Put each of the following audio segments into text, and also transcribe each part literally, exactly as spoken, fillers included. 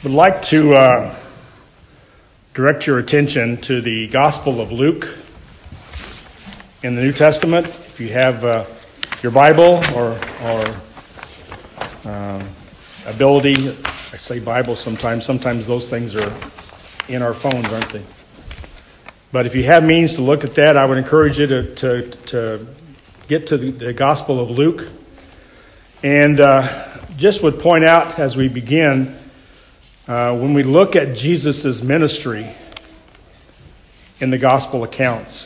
would like to uh, direct your attention to the Gospel of Luke in the New Testament. If you have uh, your Bible or, or uh, ability, I say Bible sometimes, sometimes those things are in our phones, aren't they? But if you have means to look at that, I would encourage you to, to, to get to the, the Gospel of Luke. And uh, just would point out as we begin, uh, when we look at Jesus' ministry in the Gospel accounts,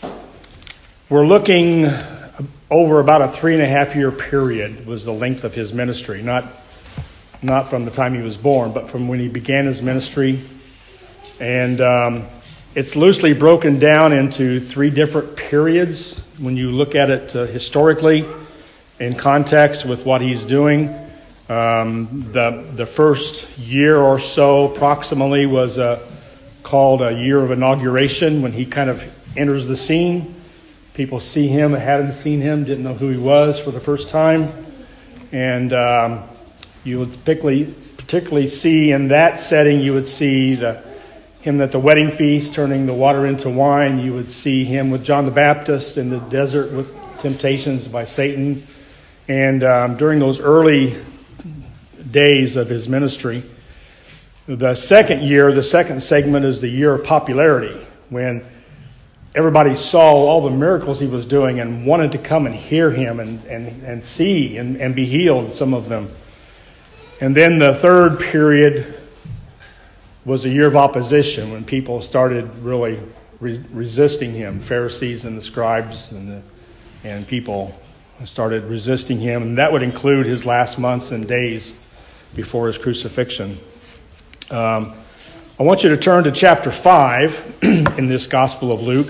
we're looking over about a three and a half year period was the length of his ministry. Not, not from the time he was born, but from when he began his ministry. And um, it's loosely broken down into three different periods when you look at it uh, historically in context with what he's doing. Um, the the first year or so approximately was uh, called a year of inauguration, when he kind of enters the scene. People see him that hadn't seen him, didn't know who he was for the first time. And um, you would particularly, particularly see in that setting, you would see the him at the wedding feast, turning the water into wine. You would see him with John the Baptist in the desert with temptations by Satan. And um, during those early days of his ministry, the second year, the second segment is the year of popularity, when everybody saw all the miracles he was doing and wanted to come and hear him and, and, and see and, and be healed, some of them. And then the third period was a year of opposition, when people started really re- resisting him. Pharisees and the scribes and the, and people started resisting him. And that would include his last months and days before his crucifixion. Um, I want you to turn to chapter five in this Gospel of Luke.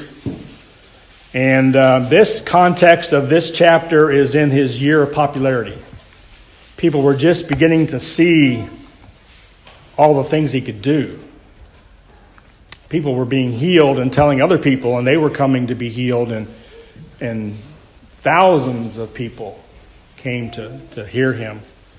And uh, this context of this chapter is in his year of popularity. People were just beginning to see all the things he could do. People were being healed and telling other people, and they were coming to be healed, and and thousands of people came to, to hear him.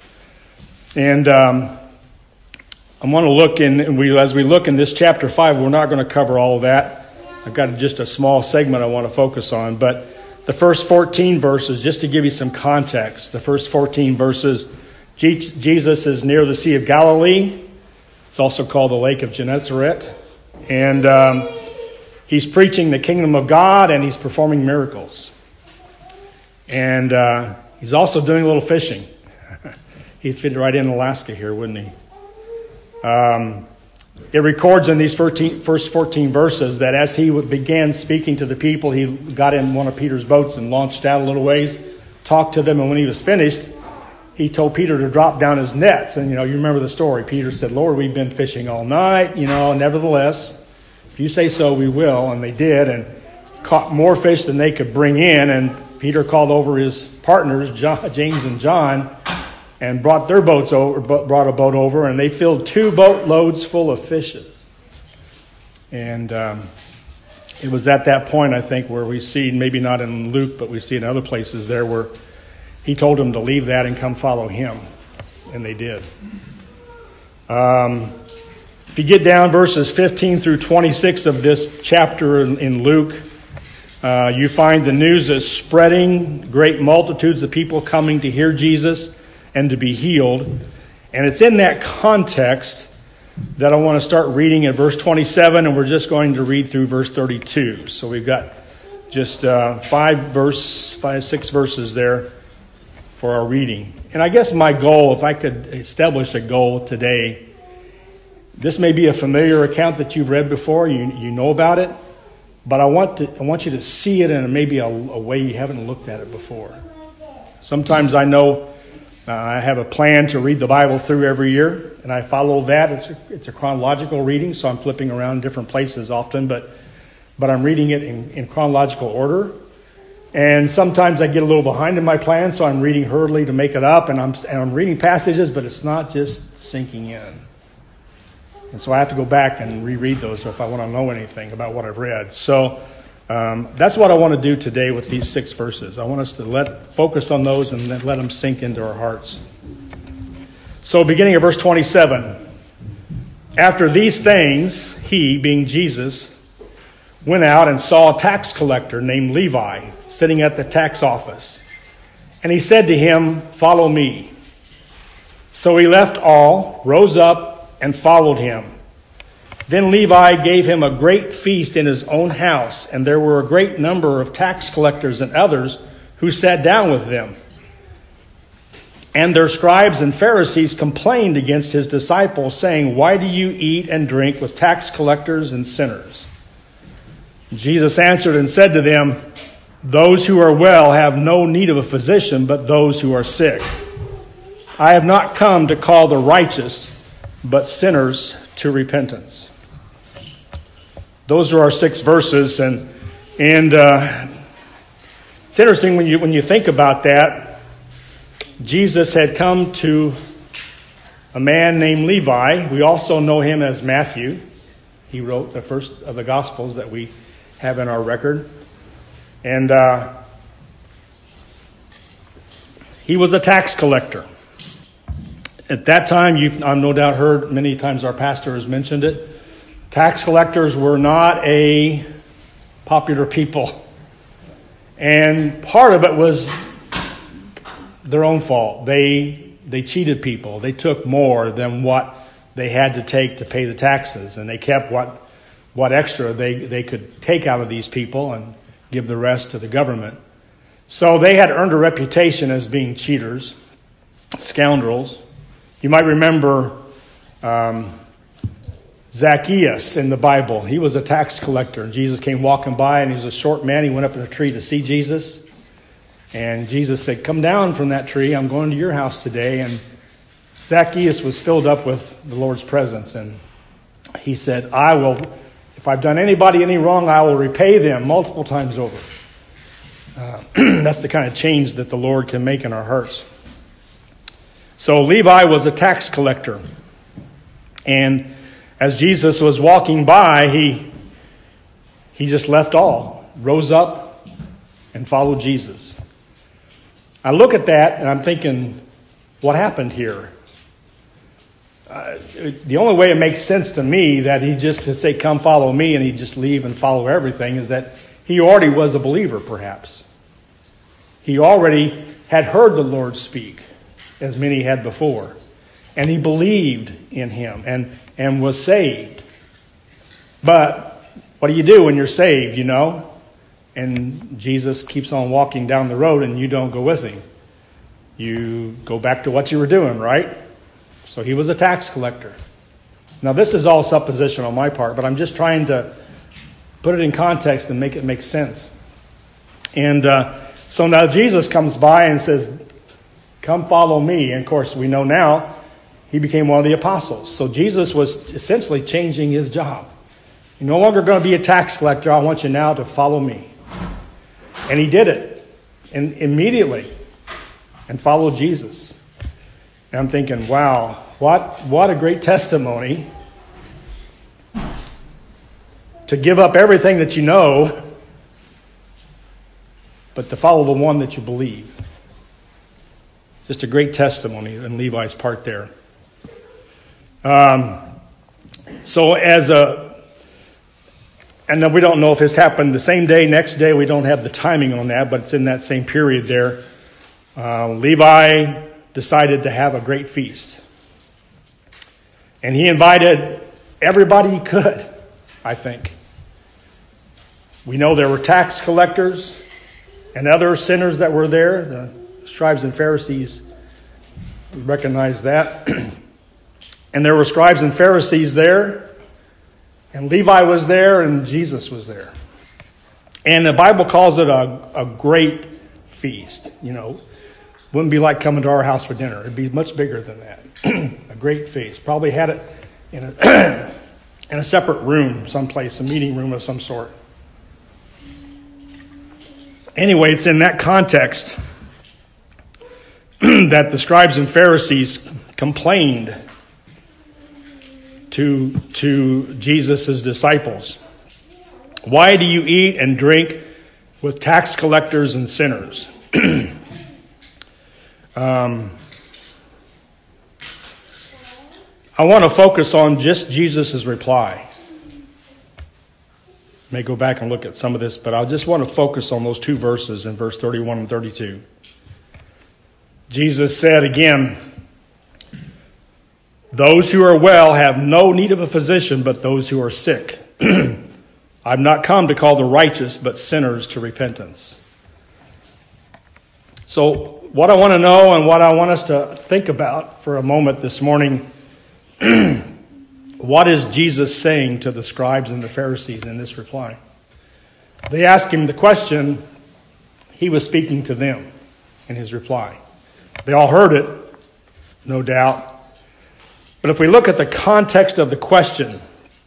And um, I want to look in, and we, as we look in this chapter five, we're not going to cover all of that. I've got just a small segment I want to focus on, but the first fourteen verses, just to give you some context, the first fourteen verses, Jesus is near the Sea of Galilee. It's also called the Lake of Gennesaret. And um, he's preaching the kingdom of God, and he's performing miracles. And uh, he's also doing a little fishing. He'd fit right in Alaska here, wouldn't he? Um, it records in these first fourteen verses that as he began speaking to the people, he got in one of Peter's boats and launched out a little ways, talked to them, and when he was finished, he told Peter to drop down his nets. And, you know, you remember the story. Peter said, "Lord, we've been fishing all night. You know, nevertheless, if you say so, we will." And they did, and caught more fish than they could bring in. And Peter called over his partners, John, James and John, and brought their boats over, brought a boat over, and they filled two boat loads full of fishes. And um, it was at that point, I think, where we see, maybe not in Luke, but we see in other places there, where he told them to leave that and come follow him. And they did. Um, if you get down verses fifteen through twenty-six of this chapter in, in Luke, uh, you find the news is spreading, great multitudes of people coming to hear Jesus and to be healed. And it's in that context that I want to start reading at verse twenty-seven, and we're just going to read through verse thirty-two. So we've got just uh, five verse, five, six verses there for our reading. And I guess my goal, if I could establish a goal today, this may be a familiar account that you've read before, you you know about it, but I want to I want you to see it in maybe a, a way you haven't looked at it before. Sometimes I know uh, I have a plan to read the Bible through every year, and I follow that. It's a, it's a chronological reading, so I'm flipping around different places often, but but I'm reading it in, in chronological order. And sometimes I get a little behind in my plan, so I'm reading hurriedly to make it up, and I'm and I'm reading passages, but it's not just sinking in. And so I have to go back and reread those if I want to know anything about what I've read. So um, that's what I want to do today with these six verses. I want us to let focus on those and then let them sink into our hearts. So beginning of verse twenty-seven, After these things, he, being Jesus, went out and saw a tax collector named Levi sitting at the tax office. And he said to him, "Follow me." So he left all, rose up, and followed him. Then Levi gave him a great feast in his own house, and there were a great number of tax collectors and others who sat down with them. And their scribes and Pharisees complained against his disciples, saying, "Why do you eat and drink with tax collectors and sinners?" Jesus answered and said to them, "Those who are well have no need of a physician, but those who are sick. I have not come to call the righteous, but sinners to repentance." Those are our six verses, and and uh, it's interesting when you when you think about that. Jesus had come to a man named Levi. We also know him as Matthew. He wrote the first of the Gospels that we have in our record. And uh, he was a tax collector. At that time, you've I've no doubt heard many times our pastor has mentioned it. Tax collectors were not a popular people. And part of it was their own fault. They they cheated people. They took more than what they had to take to pay the taxes, and they kept what what extra they, they could take out of these people and give the rest to the government. So they had earned a reputation as being cheaters, scoundrels. You might remember um, Zacchaeus in the Bible. He was a tax collector, and Jesus came walking by, and he was a short man. He went up in a tree to see Jesus. And Jesus said, "Come down from that tree. I'm going to your house today." And Zacchaeus was filled up with the Lord's presence. And he said, "I will, if I've done anybody any wrong, I will repay them multiple times over." Uh, that's the kind of change that the Lord can make in our hearts. So Levi was a tax collector. And as Jesus was walking by, he, he just left all, rose up, and followed Jesus. I look at that and I'm thinking, what happened here? Uh, the only way it makes sense to me that he just to say, "Come follow me," and he'd just leave and follow everything is that he already was a believer, perhaps. He already had heard the Lord speak, as many had before. And he believed in him and, and was saved. But what do you do when you're saved, you know? And Jesus keeps on walking down the road and you don't go with him. You go back to what you were doing, right? So he was a tax collector. Now this is all supposition on my part, but I'm just trying to put it in context and make it make sense. And uh, so now Jesus comes by and says, "Come follow me." And of course we know now he became one of the apostles. So Jesus was essentially changing his job. You're no longer going to be a tax collector. I want you now to follow me. And he did it and immediately and followed Jesus. And I'm thinking, wow, what, what a great testimony to give up everything that you know, but to follow the one that you believe. Just a great testimony on Levi's part there. Um, so as a And then we don't know if this happened the same day, next day. We don't have the timing on that, but it's in that same period there. Uh, Levi decided to have a great feast. And he invited everybody he could, I think. We know there were tax collectors and other sinners that were there. The scribes and Pharisees recognized that. And there were scribes and Pharisees there. And Levi was there and Jesus was there. And the Bible calls it a, a great feast. You know, wouldn't be like coming to our house for dinner. It'd be much bigger than that. A great feast. Probably had it in a, in a separate room someplace, a meeting room of some sort. Anyway, it's in that context that the scribes and Pharisees complained to, to Jesus' disciples. "Why do you eat and drink with tax collectors and sinners?" um, I want to focus on just Jesus' reply. May go back and look at some of this, but I just want to focus on those two verses in verse thirty-one and thirty-two. Jesus said again, "Those who are well have no need of a physician, but those who are sick. I've not come to call the righteous, but sinners to repentance." So what I want to know and what I want us to think about for a moment this morning, what is Jesus saying to the scribes and the Pharisees in this reply? They asked him the question. He was speaking to them in his reply. They all heard it, no doubt. But if we look at the context of the question,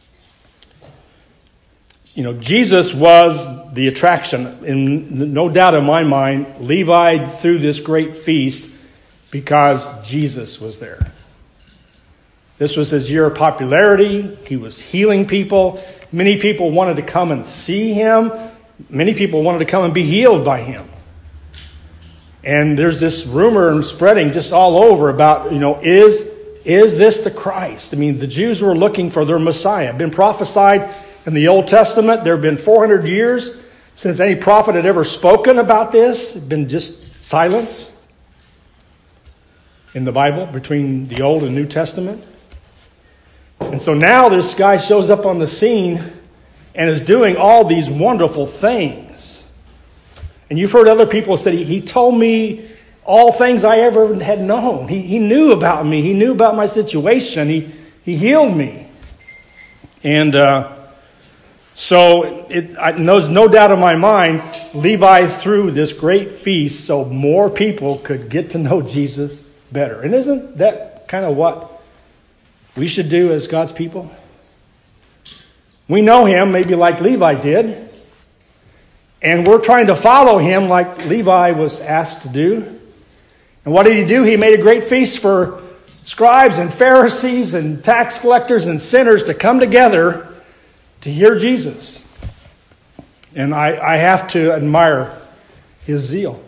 you know, Jesus was the attraction. And no doubt in my mind, Levi threw this great feast because Jesus was there. This was his year of popularity. He was healing people. Many people wanted to come and see him. Many people wanted to come and be healed by him. And there's this rumor and spreading just all over about, you know, is, is this the Christ? I mean, the Jews were looking for their Messiah. Been prophesied in the Old Testament. There have been four hundred years since any prophet had ever spoken about this. It's been just silence in the Bible between the Old and New Testament. And so now this guy shows up on the scene and is doing all these wonderful things. And you've heard other people say, he, he told me all things I ever had known. He, he knew about me. He knew about my situation. He, he healed me. And uh, so it, I, there's no doubt in my mind, Levi threw this great feast so more people could get to know Jesus better. And isn't that kind of what we should do as God's people? We know him maybe like Levi did. And we're trying to follow him like Levi was asked to do. And what did he do? He made a great feast for scribes and Pharisees and tax collectors and sinners to come together to hear Jesus. And I, I have to admire his zeal.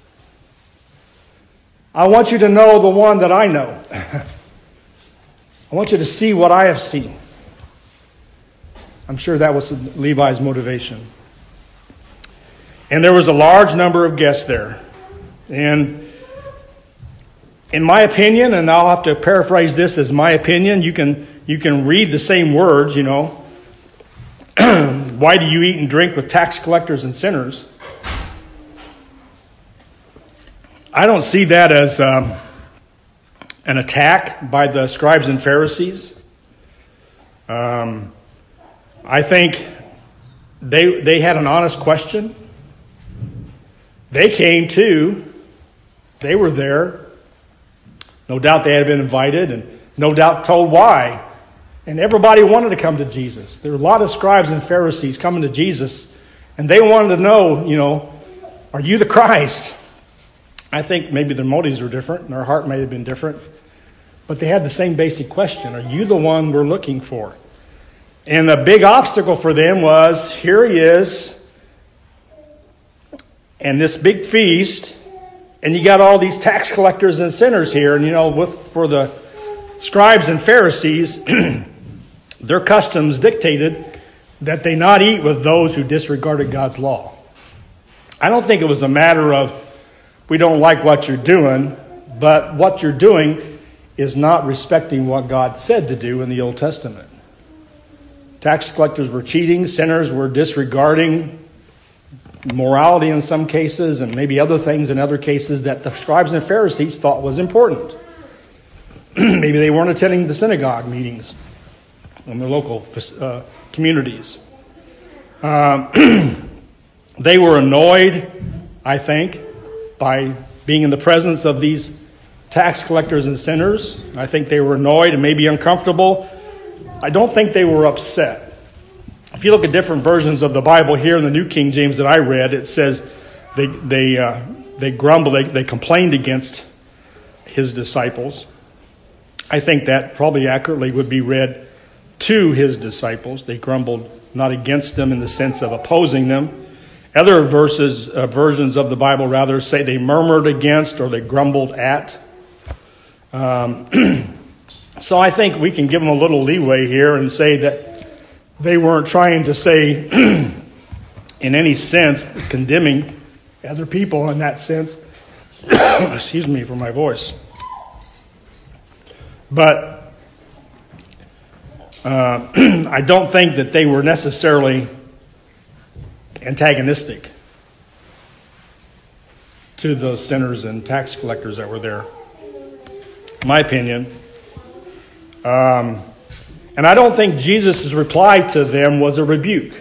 I want you to know the one that I know. I want you to see what I have seen. I'm sure that was Levi's motivation. And there was a large number of guests there. And in my opinion, and I'll have to paraphrase this as my opinion, you can you can read the same words, you know. Why do you eat and drink with tax collectors and sinners? I don't see that as um, an attack by the scribes and Pharisees. Um, I think they they had an honest question. They came too. They were there. No doubt they had been invited and no doubt told why. And everybody wanted to come to Jesus. There were a lot of scribes and Pharisees coming to Jesus. And they wanted to know, you know, are you the Christ? I think maybe their motives were different and their heart may have been different. But they had the same basic question. Are you the one we're looking for? And the big obstacle for them was, here he is, and this big feast, and you got all these tax collectors and sinners here. And, you know, with, for the scribes and Pharisees, their customs dictated that they not eat with those who disregarded God's law. I don't think it was a matter of, we don't like what you're doing, but what you're doing is not respecting what God said to do in the Old Testament. Tax collectors were cheating, sinners were disregarding morality in some cases, and maybe other things in other cases that the scribes and Pharisees thought was important. Maybe they weren't attending the synagogue meetings in their local uh, communities. Um, they were annoyed, I think, by being in the presence of these tax collectors and sinners. I think they were annoyed and maybe uncomfortable. I don't think they were upset. If you look at different versions of the Bible here in the New King James that I read, it says they they uh, they grumbled, they, they complained against his disciples. I think that probably accurately would be read to his disciples. They grumbled not against them in the sense of opposing them. Other verses, uh, versions of the Bible rather say they murmured against or they grumbled at. Um, So I think we can give them a little leeway here and say that they weren't trying to say, in any sense, condemning other people in that sense. Excuse me for my voice. But uh, I don't think that they were necessarily antagonistic to those sinners and tax collectors that were there. In my opinion. Um, and I don't think Jesus' reply to them was a rebuke.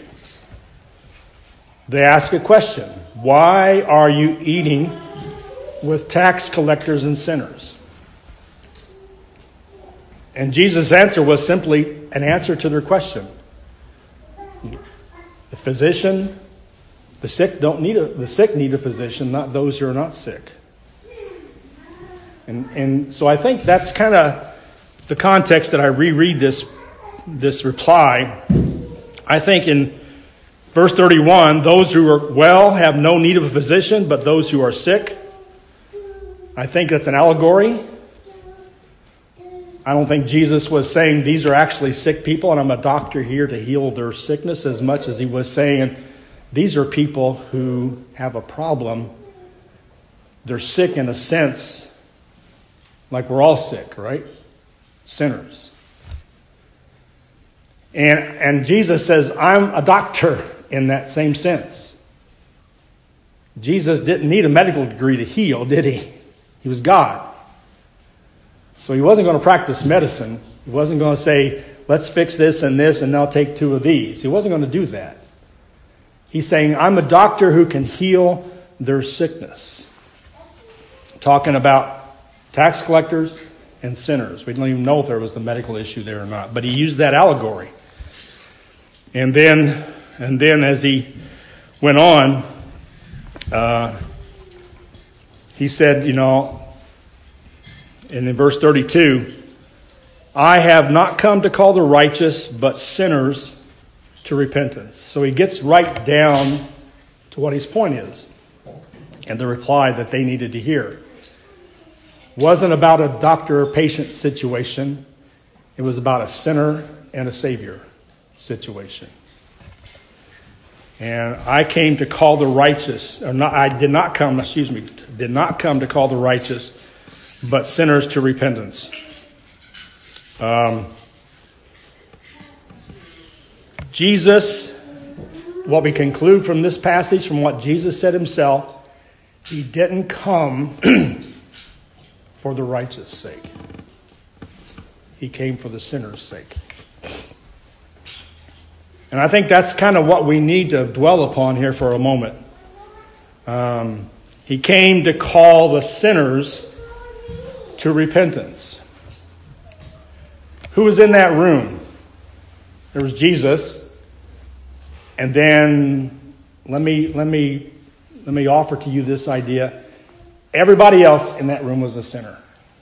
They asked a question. Why are you eating with tax collectors and sinners? And Jesus' answer was simply an answer to their question. The physician, the sick don't need a, the sick need a physician, not those who are not sick. And and so I think that's kind of the context that I reread this this reply. I think in verse thirty-one, those who are well have no need of a physician, but those who are sick. I think that's an allegory. I don't think Jesus was saying these are actually sick people and I'm a doctor here to heal their sickness, as much as he was saying these are people who have a problem. They're sick in a sense, like we're all sick, right? Sinners. And, and Jesus says, I'm a doctor in that same sense. Jesus didn't need a medical degree to heal, did he? He was God. So he wasn't going to practice medicine. He wasn't going to say, let's fix this and this and now take two of these. He wasn't going to do that. He's saying, I'm a doctor who can heal their sickness. Talking about tax collectors and sinners. We don't even know if there was a medical issue there or not. But he used that allegory. And then, and then as he went on, uh, he said, you know, and in verse thirty-two, I have not come to call the righteous, but sinners to repentance. So he gets right down to what his point is. And the reply that they needed to hear wasn't about a doctor-patient situation. It was about a sinner and a savior situation. And I came to call the righteous, or not, I did not come, excuse me, did not come to call the righteous, but sinners to repentance. Um, Jesus, what we conclude from this passage, from what Jesus said himself, he didn't come for the righteous' sake. He came for the sinner's sake. And I think that's kind of what we need to dwell upon here for a moment. Um, he came to call the sinners to repentance. Who was in that room? There was Jesus. And then let me let me let me offer to you this idea. Everybody else in that room was a sinner.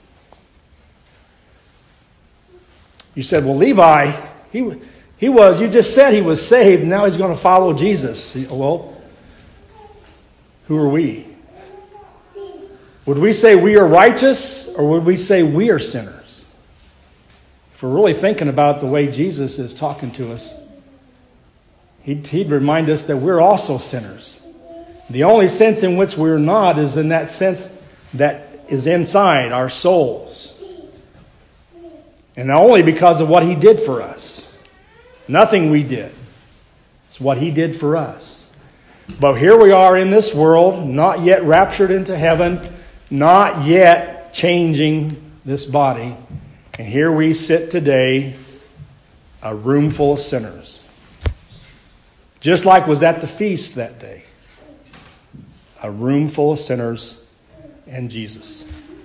You said, well, Levi, he he was, you just said he was saved, now he's going to follow Jesus. Well, who are we? Would we say we are righteous, or would we say we are sinners? If we're really thinking about the way Jesus is talking to us, he'd, he'd remind us that we're also sinners. The only sense in which we're not is in that sense that is inside our souls. And only because of what he did for us. Nothing we did. It's what he did for us. But here we are in this world, not yet raptured into heaven, not yet changing this body. And here we sit today, a room full of sinners. Just like was at the feast that day. A room full of sinners and Jesus.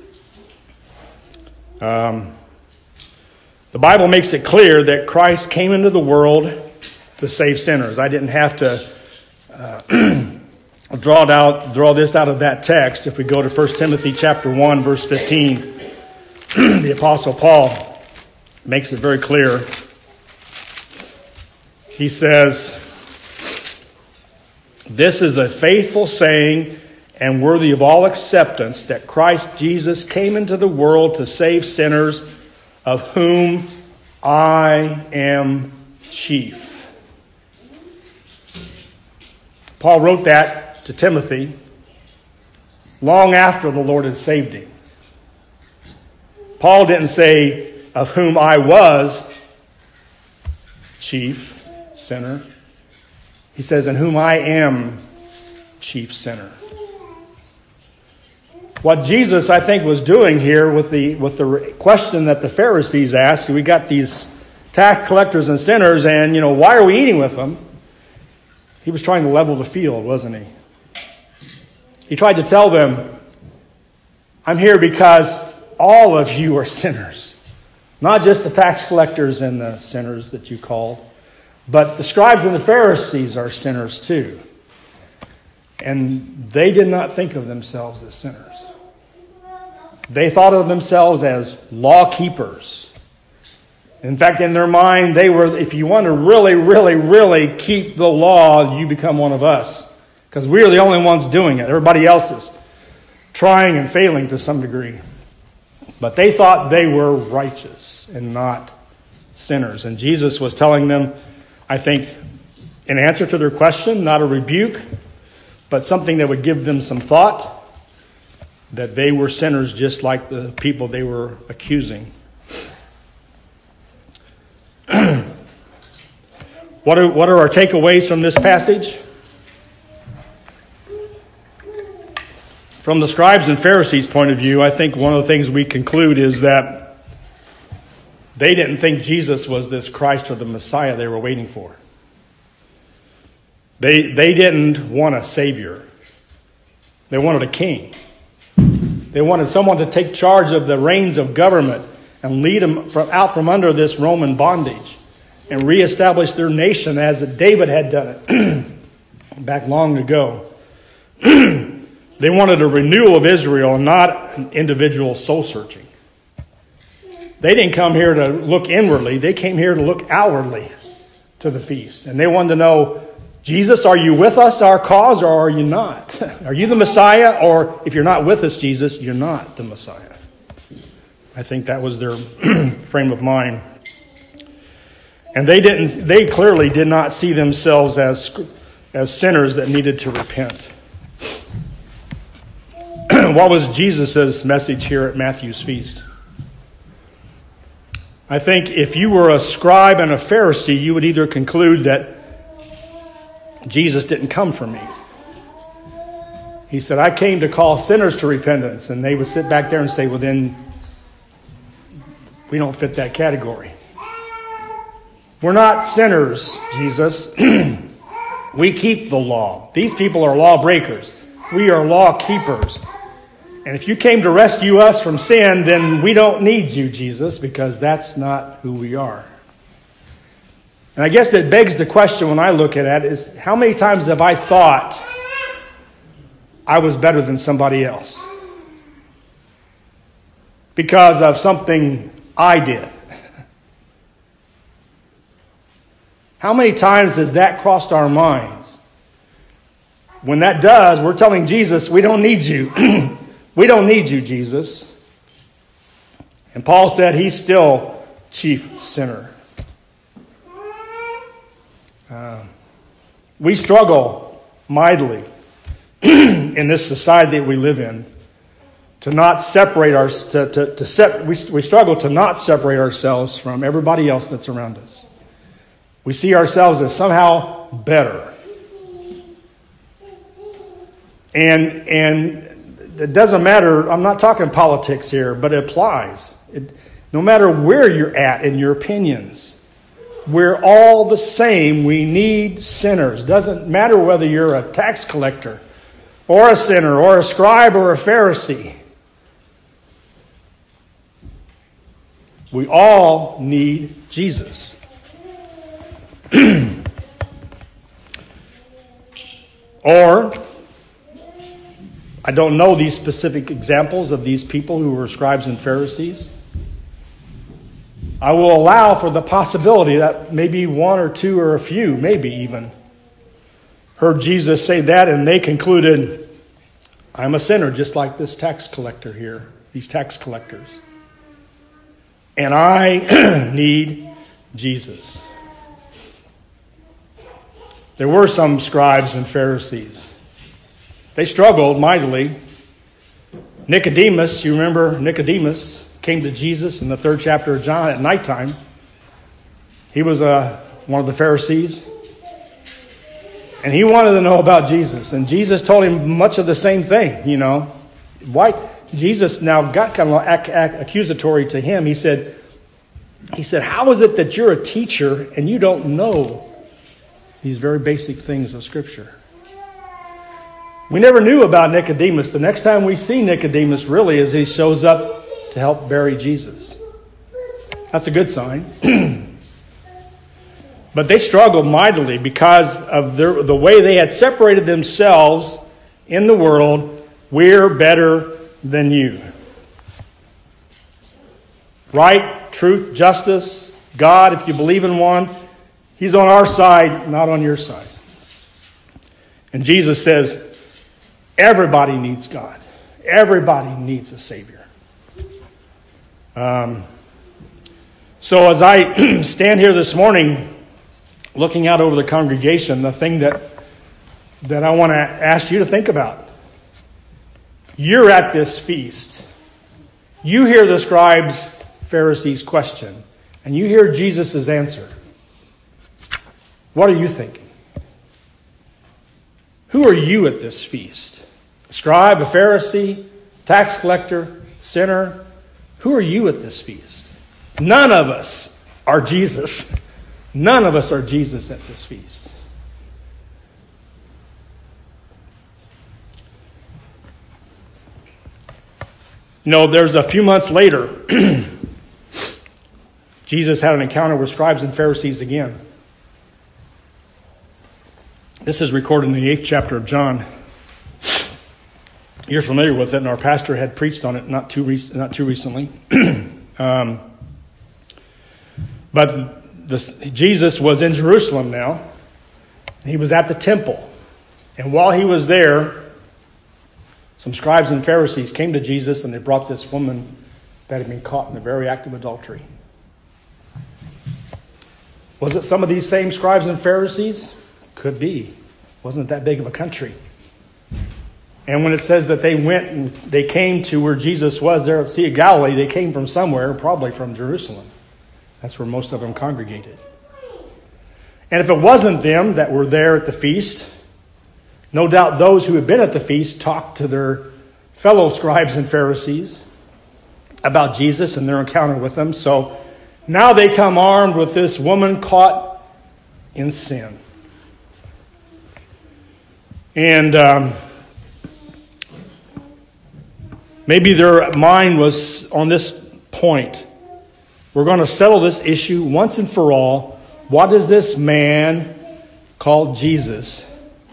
Um, the Bible makes it clear that Christ came into the world to save sinners. I didn't have to uh, draw it out, draw this out of that text. If we go to First Timothy chapter one, verse fifteen, the Apostle Paul makes it very clear. He says, this is a faithful saying and worthy of all acceptance, that Christ Jesus came into the world to save sinners, of whom I am chief. Paul wrote that to Timothy long after the Lord had saved him. Paul didn't say, of whom I was chief sinner. He says, in whom I am chief sinner. What Jesus, I think, was doing here with the with the question that the Pharisees asked, we got these tax collectors and sinners, and, you know, why are we eating with them? He was trying to level the field, wasn't he? He tried to tell them, I'm here because all of you are sinners. Not just the tax collectors and the sinners that you called, but the scribes and the Pharisees are sinners too. And they did not think of themselves as sinners. They thought of themselves as law keepers. In fact, in their mind, they were, if you want to really, really, really keep the law, you become one of us. Because we're the only ones doing it. Everybody else is trying and failing to some degree. But they thought they were righteous and not sinners. And Jesus was telling them, I think, in answer to their question, not a rebuke, but something that would give them some thought, that they were sinners just like the people they were accusing. What are, what are our takeaways from this passage? From the scribes and Pharisees' point of view, I think one of the things we conclude is that they didn't think Jesus was this Christ or the Messiah they were waiting for. They, they didn't want a savior. They wanted a king. They wanted someone to take charge of the reins of government and lead them from, out from under this Roman bondage and reestablish their nation as David had done it back long ago. They wanted a renewal of Israel, not an individual soul searching. They didn't come here to look inwardly. They came here to look outwardly to the feast. And they wanted to know, Jesus, are you with us, our cause, or are you not? Are you the Messiah? Or if you're not with us, Jesus, you're not the Messiah. I think that was their frame of mind. And they didn't. They clearly did not see themselves as, as sinners that needed to repent. What was Jesus' message here at Matthew's feast? I think if you were a scribe and a Pharisee, you would either conclude that Jesus didn't come for me. He said, I came to call sinners to repentance. And they would sit back there and say, well, then we don't fit that category. We're not sinners, Jesus. We keep the law. These people are law breakers. We are law keepers. And if you came to rescue us from sin, then we don't need you, Jesus, because that's not who we are. And I guess that begs the question when I look at it is, how many times have I thought I was better than somebody else because of something I did? How many times has that crossed our minds? When that does, we're telling Jesus, we don't need you. We don't need you, Jesus. And Paul said he's still chief sinner. Uh, we struggle mightily in this society that we live in to not separate our to to, to sep- we we struggle to not separate ourselves from everybody else that's around us. We see ourselves as somehow better, and and it doesn't matter. I'm not talking politics here, but it applies. It, no matter where you're at in your opinions. We're all the same. We need sinners. Doesn't matter whether you're a tax collector or a sinner or a scribe or a Pharisee. We all need Jesus. Or, I don't know these specific examples of these people who were scribes and Pharisees. I will allow for the possibility that maybe one or two or a few, maybe even, heard Jesus say that and they concluded, I'm a sinner just like this tax collector here, these tax collectors. And I need Jesus. There were some scribes and Pharisees. They struggled mightily. Nicodemus, you remember Nicodemus, came to Jesus in the third chapter of John at nighttime. He was uh, one of the Pharisees. And he wanted to know about Jesus. And Jesus told him much of the same thing, you know. Why? Jesus now got kind of ac- ac- accusatory to him. He said, he said, how is it that you're a teacher and you don't know these very basic things of Scripture? We never knew about Nicodemus. The next time we see Nicodemus really is he shows up to help bury Jesus. That's a good sign. But they struggled mightily because of their, the way they had separated themselves in the world. We're better than you. Right, truth, justice, God, if you believe in one, He's on our side, not on your side. And Jesus says, everybody needs God. Everybody needs a Savior. Um, so as I stand here this morning, looking out over the congregation, the thing that that I want to ask you to think about. You're at this feast. You hear the scribes, Pharisees' question, and you hear Jesus' answer. What are you thinking? Who are you at this feast? A scribe, a Pharisee, tax collector, sinner? Who are you at this feast? None of us are Jesus. None of us are Jesus at this feast. You know, there's a few months later, Jesus had an encounter with scribes and Pharisees again. This is recorded in the eighth chapter of John. You're familiar with it, and our pastor had preached on it not too rec- not too recently. um, but this, Jesus was in Jerusalem now. He was at the temple. And while he was there, some scribes and Pharisees came to Jesus and they brought this woman that had been caught in the very act of adultery. Was it some of these same scribes and Pharisees? Could be. Wasn't that big of a country. And when it says that they went and they came to where Jesus was there at the Sea of Galilee, they came from somewhere, probably from Jerusalem. That's where most of them congregated. And if it wasn't them that were there at the feast, no doubt those who had been at the feast talked to their fellow scribes and Pharisees about Jesus and their encounter with him. So now they come armed with this woman caught in sin. And um, maybe their mind was on this point. We're going to settle this issue once and for all. What is this man called Jesus?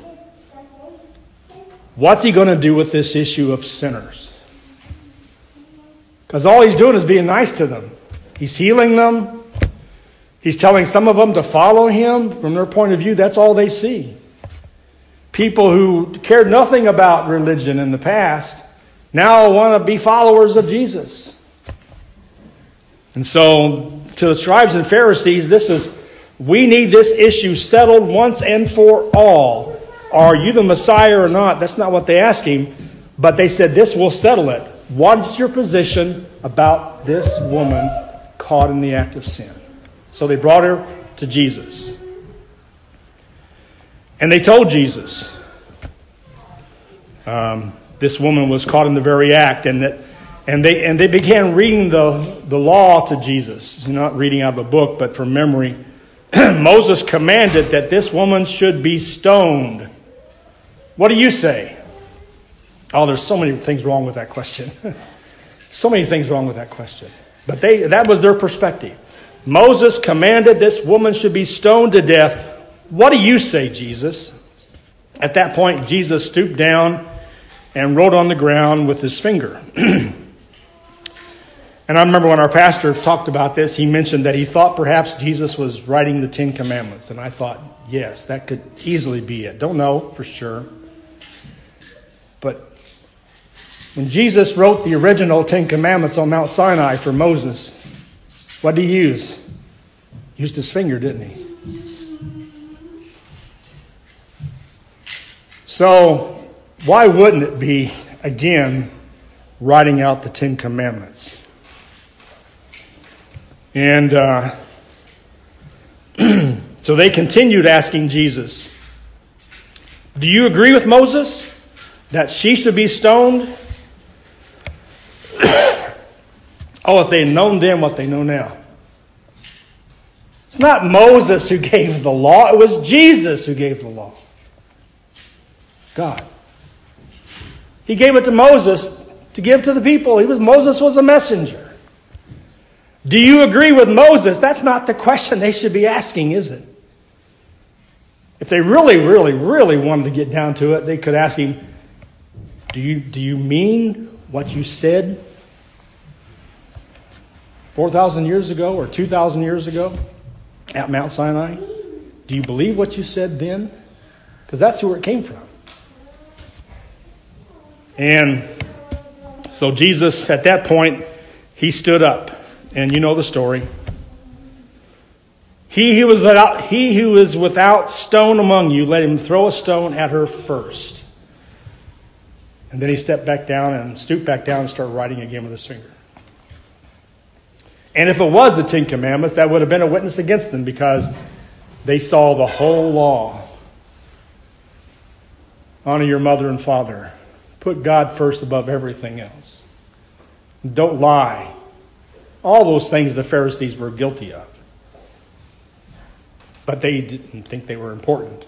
What's he going to do with this issue of sinners? Because all he's doing is being nice to them. He's healing them. He's telling some of them to follow him. From their point of view, that's all they see. People who cared nothing about religion in the past now want to be followers of Jesus. And so, to the scribes and Pharisees, this is, we need this issue settled once and for all. Are you the Messiah or not? That's not what they asked him. But they said, this will settle it. What's your position about this woman caught in the act of sin? So they brought her to Jesus. And they told Jesus, um, this woman was caught in the very act, and that And they and they began reading the, the law to Jesus. Not reading out of a book, but from memory. Moses commanded that this woman should be stoned. What do you say? Oh, there's so many things wrong with that question. So many things wrong with that question. But they that was their perspective. Moses commanded this woman should be stoned to death. What do you say, Jesus? At that point, Jesus stooped down and wrote on the ground with his finger. And I remember when our pastor talked about this, he mentioned that he thought perhaps Jesus was writing the Ten Commandments. And I thought, yes, that could easily be it. Don't know for sure. But when Jesus wrote the original Ten Commandments on Mount Sinai for Moses, What did he use? Used his finger, didn't he? So, why wouldn't it be, again, writing out the Ten Commandments? And uh, so they continued asking Jesus, do you agree with Moses that she should be stoned? Oh, if they had known then what they know now. It's not Moses who gave the law. It was Jesus who gave the law. God. He gave it to Moses to give to the people. He was Moses was a messenger. Do you agree with Moses? That's not the question they should be asking, is it? If they really, really, really wanted to get down to it, they could ask him, do you, do you mean what you said four thousand years ago or two thousand years ago at Mount Sinai? Do you believe what you said then? Because that's where it came from. And so Jesus, at that point, he stood up. And you know the story. He who was without, he who is without stone among you, let him throw a stone at her first. And then he stepped back down and stooped back down and started writing again with his finger. And if it was the Ten Commandments, that would have been a witness against them because they saw the whole law. Honor your mother and father. Put God first above everything else. Don't lie. All those things the Pharisees were guilty of. But they didn't think they were important.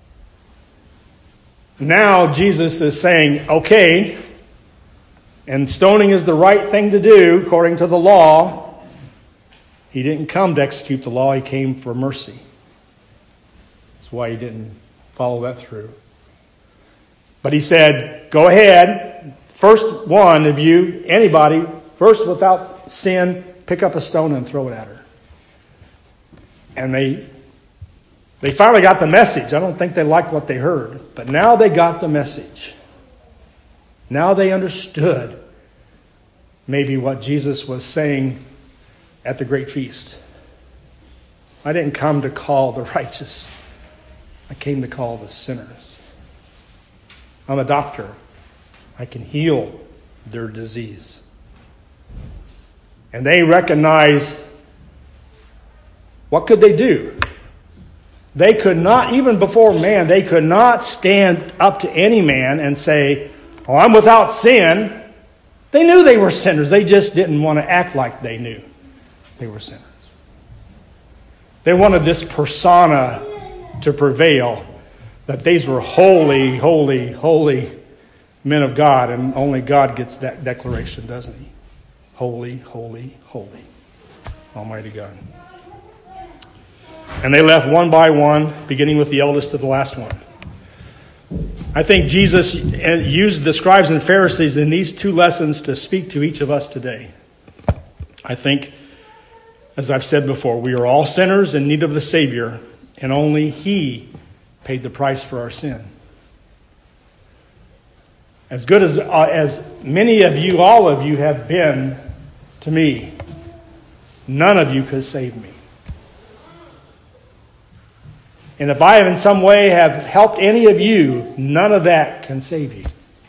Now Jesus is saying, okay, and stoning is the right thing to do according to the law. He didn't come to execute the law. He came for mercy. That's why he didn't follow that through. But he said, go ahead. First one of you, anybody, first without sin, pick up a stone and throw it at her. And they they finally got the message. I don't think they liked what they heard. But now they got the message. Now they understood maybe what Jesus was saying at the great feast. I didn't come to call the righteous. I came to call the sinners. I'm a doctor. I can heal their disease. And they recognized, what could they do? They could not, even before man, they could not stand up to any man and say, oh, I'm without sin. They knew they were sinners. They just didn't want to act like they knew they were sinners. They wanted this persona to prevail, that these were holy, holy, holy men of God, and only God gets that declaration, doesn't he? Holy, holy, holy, Almighty God. And they left one by one, beginning with the eldest to the last one. I think Jesus used the scribes and Pharisees in these two lessons to speak to each of us today. I think, as I've said before, we are all sinners in need of the Savior, and only He paid the price for our sin. As good as, uh, as many of you, all of you have been to me, none of you could save me. And if I have in some way have helped any of you, none of that can save you.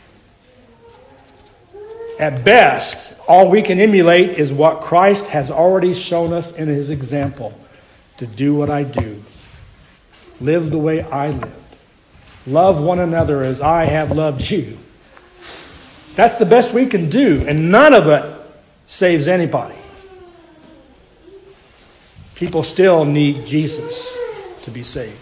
At best, all we can emulate is what Christ has already shown us in His example. To do what I do. Live the way I lived. Love one another as I have loved you. That's the best we can do. And none of it saves anybody. People still need Jesus to be saved.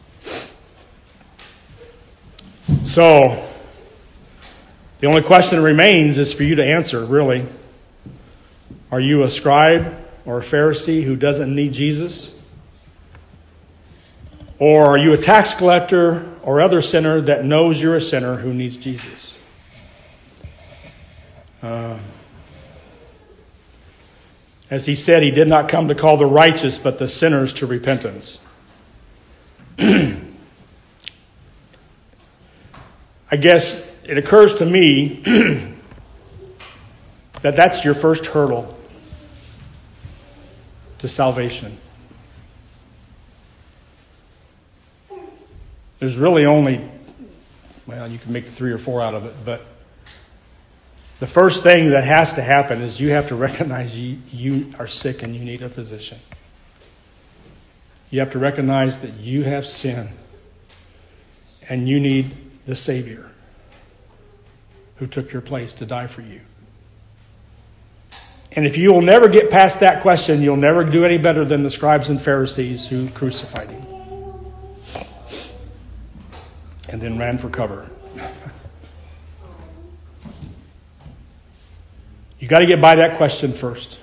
So, the only question that remains is for you to answer, really. Are you a scribe or a Pharisee who doesn't need Jesus? Or are you a tax collector or other sinner that knows you're a sinner who needs Jesus? Uh, as he said, he did not come to call the righteous, but the sinners to repentance. I guess it occurs to me that that's your first hurdle. to salvation. There's really only, well, you can make three or four out of it, but the first thing that has to happen is you have to recognize you, you are sick and you need a physician. You have to recognize that you have sin and you need the Savior who took your place to die for you. And if you will never get past that question, you'll never do any better than the scribes and Pharisees who crucified him and then ran for cover. You got to get by that question first.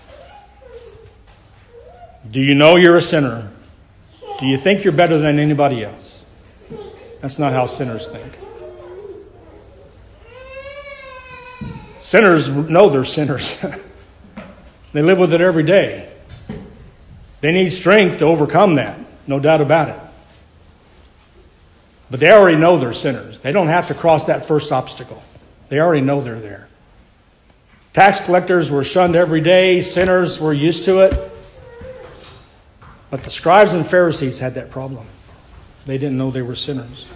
Do you know you're a sinner? Do you think you're better than anybody else? That's not how sinners think. Sinners know they're sinners. They live with it every day. They need strength to overcome that, no doubt about it. But they already know they're sinners. They don't have to cross that first obstacle. They already know they're there. Tax collectors were shunned every day. Sinners were used to it. But the scribes and Pharisees had that problem. They didn't know they were sinners.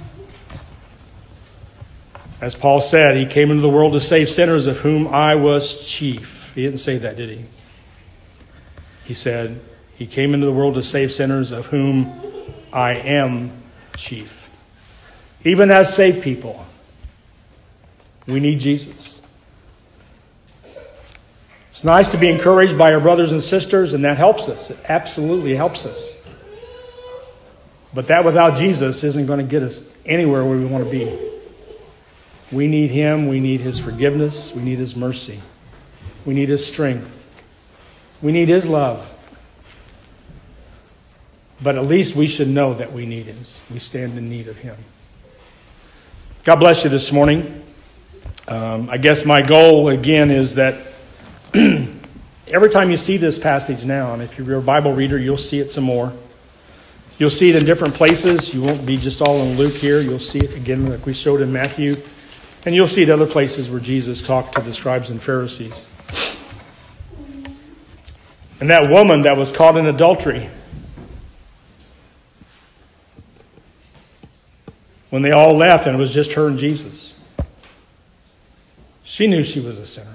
As Paul said, he came into the world to save sinners, of whom I was chief. He didn't say that, did he? He said, he came into the world to save sinners, of whom I am chief. Even as saved people, we need Jesus. It's nice to be encouraged by our brothers and sisters, and that helps us. It absolutely helps us. But that without Jesus isn't going to get us anywhere where we want to be. We need Him. We need His forgiveness. We need His mercy. We need His strength. We need His love. But at least we should know that we need Him. We stand in need of Him. God bless you this morning. Um, I guess my goal again is that every time you see this passage now, and if you're a Bible reader, you'll see it some more. You'll see it in different places. You won't be just all in Luke here. You'll see it again like we showed in Matthew. And you'll see it other places where Jesus talked to the scribes and Pharisees. And that woman that was caught in adultery, when they all left and it was just her and Jesus, she knew she was a sinner.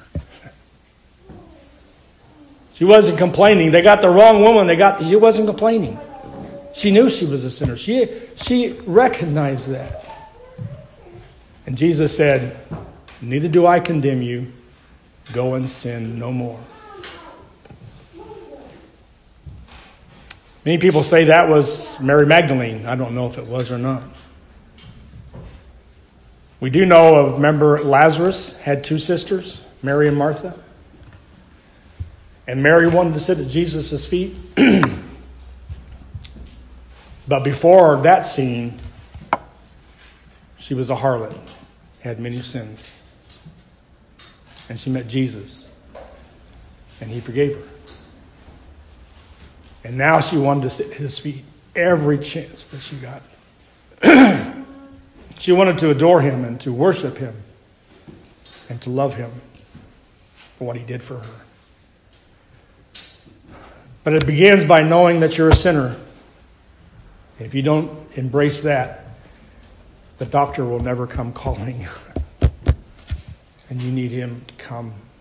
She wasn't complaining. They got the wrong woman. They got the, she wasn't complaining. She knew she was a sinner. She, she recognized that. And Jesus said, neither do I condemn you. Go and sin no more. Many people say that was Mary Magdalene. I don't know if it was or not. We do know of, remember, Lazarus had two sisters, Mary and Martha. And Mary wanted to sit at Jesus' feet. But before that scene, she was a harlot, had many sins. And she met Jesus, and He forgave her. And now she wanted to sit at His feet every chance that she got. She wanted to adore Him and to worship Him and to love Him for what He did for her. But it begins by knowing that you're a sinner. If you don't embrace that, the doctor will never come calling. And you need Him to come